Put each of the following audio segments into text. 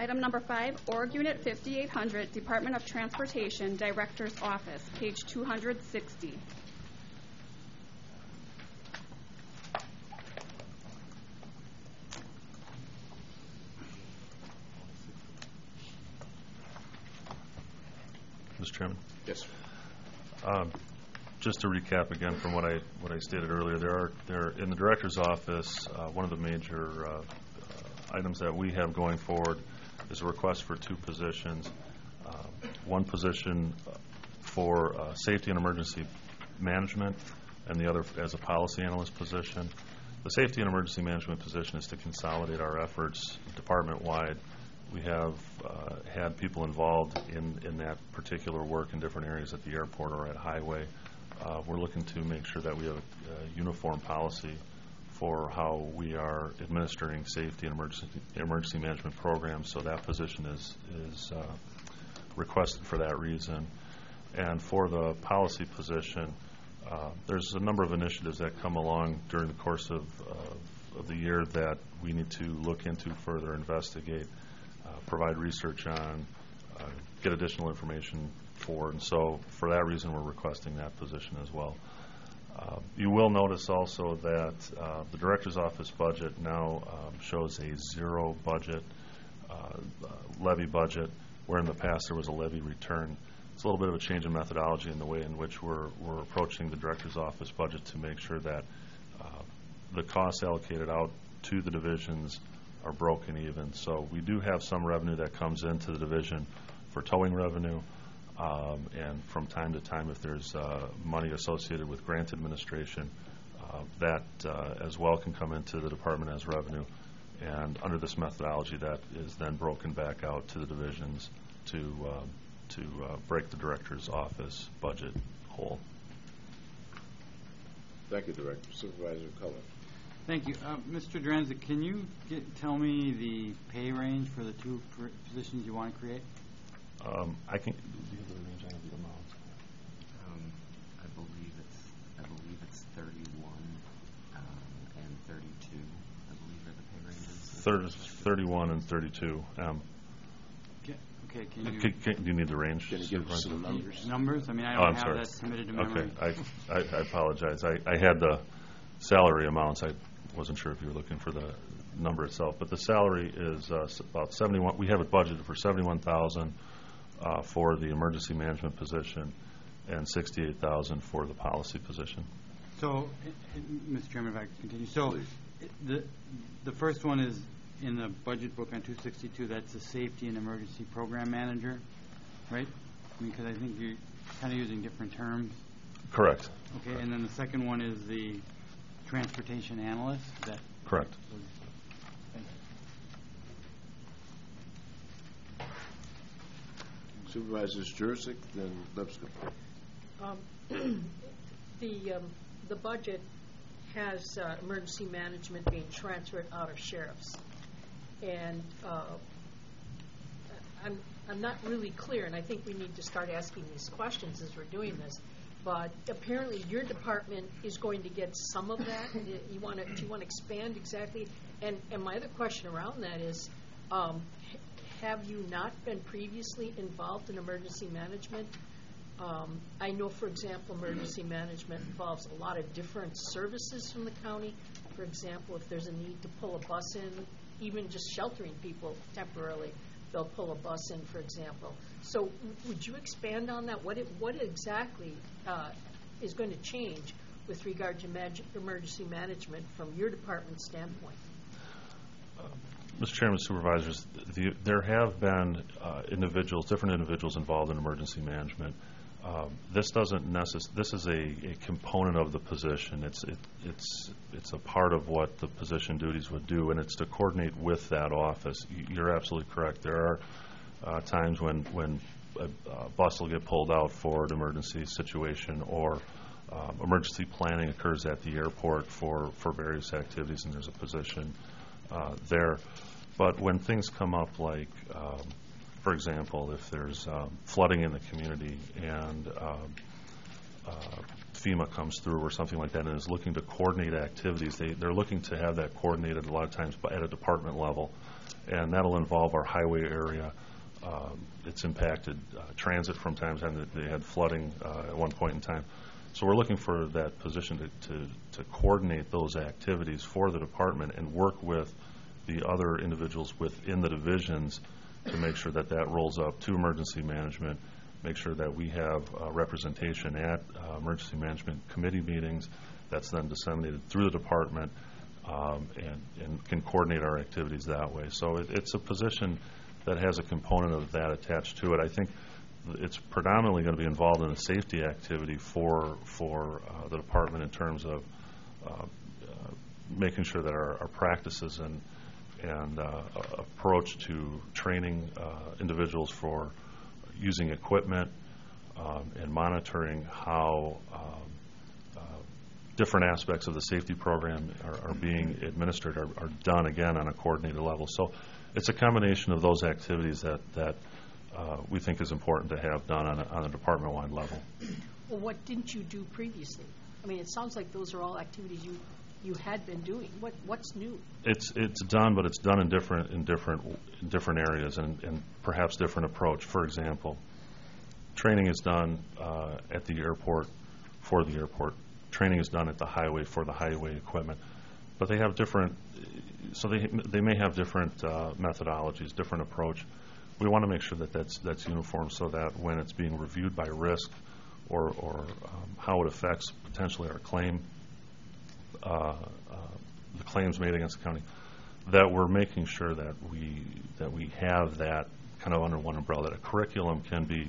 Item number 5, Org Unit 5800, Department of Transportation, Director's Office, page 260. Mr. Chairman? Yes. Just to recap again from what I stated earlier, there in the Director's Office, one of the major items that we have going forward is a request for 2 positions. One position for safety and emergency management, and the other as a policy analyst position. The safety and emergency management position is to consolidate our efforts department-wide. We have had people involved in that particular work in different areas at the airport or at highway. We're looking to make sure that we have a uniform policy for how we are administering safety and emergency management programs, so that position is requested for that reason. And for the policy position, there's a number of initiatives that come along during the course of the year that we need to look into, further investigate, provide research on, get additional information for, and so for that reason we're requesting that position as well. You will notice also that the Director's Office budget now shows a 0 budget, levy budget, where in the past there was a levy return. It's a little bit of a change in methodology in the way in which we're approaching the Director's Office budget to make sure that the costs allocated out to the divisions are broken even. So we do have some revenue that comes into the division for towing revenue, and from time to time, if there's money associated with grant administration, that as well can come into the department as revenue. And under this methodology, that is then broken back out to the divisions to break the Director's Office budget whole. Thank you, Director. Supervisor Cullen. Thank you. Mr. Dranzik, can you tell me the pay range for the 2 positions you want to create? I can. Do you have the range? I have the amounts. I believe it's 31 and 32. I believe are the pay ranges. 31 and 32. Okay. Can do you need the range? Can you give us some numbers? Numbers? I mean, I don't have that submitted to memory. Okay. I apologize. I had the salary amounts. I wasn't sure if you were looking for the number itself, but the salary is about 71. We have it budgeted for 71,000 for the emergency management position and 68,000 for the policy position. So, Mr. Chairman, if I could continue. So, the first one is in the budget book on 262. That's the safety and emergency program manager, right? I mean, because I think you're kind of using different terms. Correct. Okay, Correct. And then the second one is the transportation analyst. Is that correct? Supervisors Jurczyk, then Lipscomb. The budget has emergency management being transferred out of sheriffs, and I'm not really clear, and I think we need to start asking these questions as we're doing this. But apparently, your department is going to get some of that. Do you want to expand exactly? And my other question around that is, have you not been previously involved in emergency management? I know, for example, emergency management involves a lot of different services from the county. For example, if there's a need to pull a bus in, even just sheltering people temporarily, they'll pull a bus in, for example. So would you expand on that? What exactly is going to change with regard to emergency management from your department's standpoint? Mr. Chairman, supervisors, there have been different individuals involved in emergency management. This is a component of the position. It's a part of what the position duties would do, and it's to coordinate with that office. You're absolutely correct. There are times when a bus will get pulled out for an emergency situation, or emergency planning occurs at the airport for various activities, and there's a position there. But when things come up like, for example, if there's flooding in the community and FEMA comes through or something like that and is looking to coordinate activities, they're looking to have that coordinated a lot of times at a department level, and that'll involve our highway area. It's impacted transit from time to time. They had flooding at one point in time. So we're looking for that position to coordinate those activities for the department and work with the other individuals within the divisions to make sure that that rolls up to emergency management, make sure that we have representation at emergency management committee meetings that's then disseminated through the department and can coordinate our activities that way. So it's a position that has a component of that attached to it. I think it's predominantly going to be involved in a safety activity for the department in terms of making sure that our practices and approach to training individuals for using equipment and monitoring how different aspects of the safety program are being administered are done, again, on a coordinated level. So it's a combination of those activities that we think is important to have done on a department-wide level. Well, what didn't you do previously? I mean, it sounds like those are all activities you had been doing. What's new? It's done, but it's done in different areas and perhaps different approach. For example, training is done at the airport for the airport. Training is done at the highway for the highway equipment, but they have different. So they may have different methodologies, different approach. We want to make sure that that's uniform, so that when it's being reviewed by risk or how it affects potentially our claim, the claims made against the county, that we're making sure that we have that kind of under one umbrella, that a curriculum can be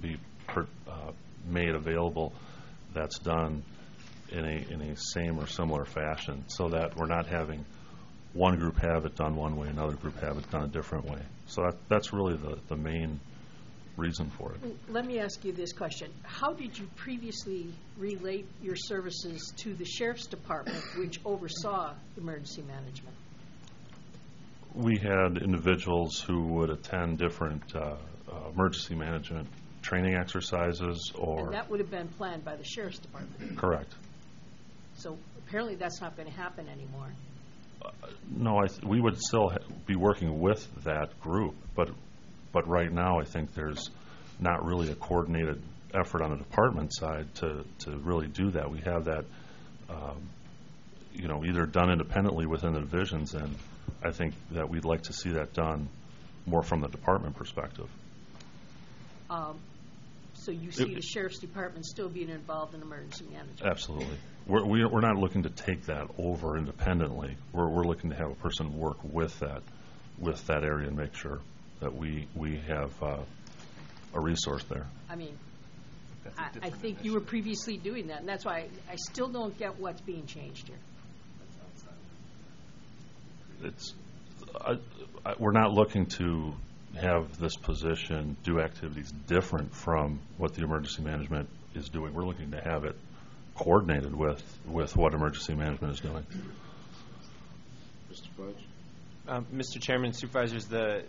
made available that's done in a same or similar fashion, so that we're not having one group have it done one way, another group have it done a different way. So that's really the main reason for it. Let me ask you this question. How did you previously relate your services to the Sheriff's Department, which oversaw emergency management? We had individuals who would attend different emergency management training exercises or... And that would have been planned by the Sheriff's Department? Correct. So apparently that's not going to happen anymore. No, we would still be working with that group, but right now I think there's not really a coordinated effort on the department side to really do that. We have that, either done independently within the divisions, and I think that we'd like to see that done more from the department perspective. So you see the Sheriff's Department still being involved in emergency management? Absolutely. We're not looking to take that over independently. We're looking to have a person work with that area and make sure that we have a resource there. I mean, I think you were previously doing that, and that's why I still don't get what's being changed here. We're not looking to have this position do activities different from what the emergency management is doing. We're looking to have it coordinated with what emergency management is doing. Mr. Fudge? Mr. Chairman, Supervisors,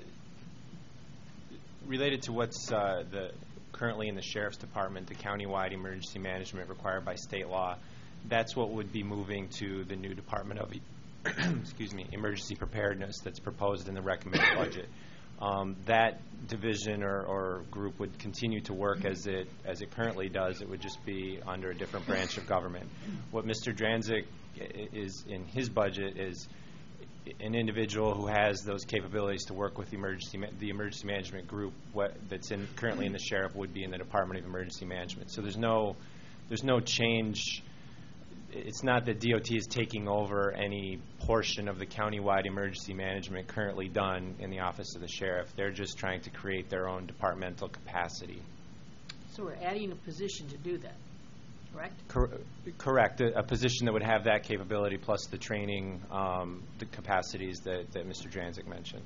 related to what's currently in the Sheriff's Department, the countywide emergency management required by state law, that's what would be moving to the new Department of Emergency Preparedness that's proposed in the recommended budget. That division or group would continue to work as it currently does. It would just be under a different branch of government. What Mr. Dranzik is in his budget is an individual who has those capabilities to work with the emergency management group. That's currently in the sheriff would be in the Department of Emergency Management. So there's no change. It's not that DOT is taking over any portion of the countywide emergency management currently done in the office of the sheriff. They're just trying to create their own departmental capacity. So we're adding a position to do that, correct? Correct. A position that would have that capability plus the training, the capacities that Mr. Dranzik mentioned.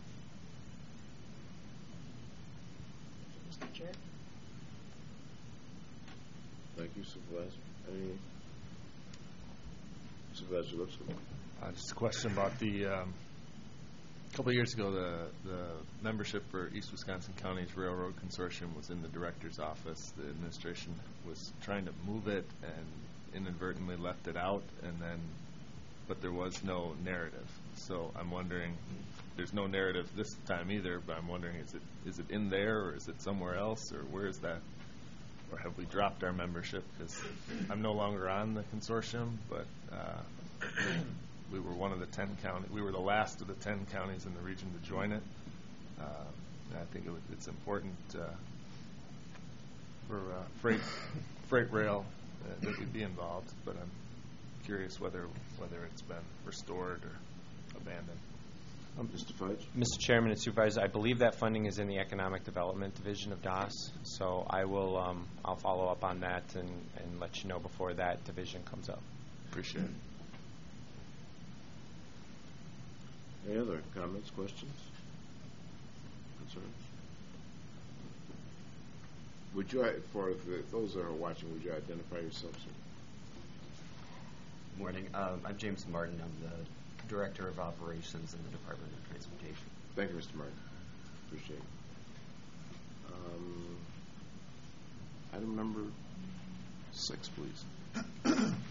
Mr. Chair? Thank you, Supervisor. Anyone? Supervisor Lipscomb. Just a question about a couple of years ago, the membership for East Wisconsin County's Railroad Consortium was in the director's office. The administration was trying to move it, and inadvertently left it out, but there was no narrative. So I'm wondering, there's no narrative this time either, but I'm wondering, is it in there, or is it somewhere else, or where is that? Or have we dropped our membership? Because I'm no longer on the consortium, but we were one of the 10 counties. We were the last of the 10 counties in the region to join it. And I think it's important for freight rail that we be involved. But I'm curious whether it's been restored or abandoned. Mr. Fudge? Mr. Chairman and Supervisors, I believe that funding is in the Economic Development Division of DAS, so I'll follow up on that and let you know before that division comes up. Appreciate it. Any other comments, questions, concerns? Would you, for those that are watching, would you identify yourself, sir? Morning. I'm James Martin. I'm the Director of Operations in the Department of Transportation. Thank you, Mr. Martin. Appreciate it. Item number 6, please.